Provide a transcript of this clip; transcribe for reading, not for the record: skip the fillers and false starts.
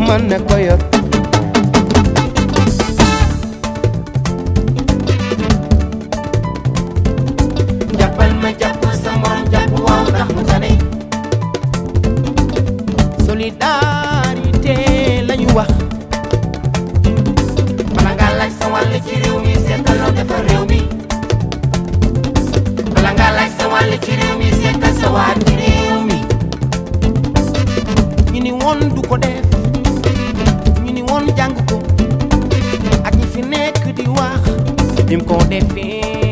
mën na ko yor jàppal ma jàpp sa morom jàpp waaw ndax mu tane solidarité lañu wax bala nga laaj sa wàll ci réew mi seetal loo defar réew mi bala nga laaj sa wàll ci réew mi seetal sa waar ci réew mi ñu ni woon du ko def ñu ni woon jàng ko ak ñi fi nekk di wax bim ko defee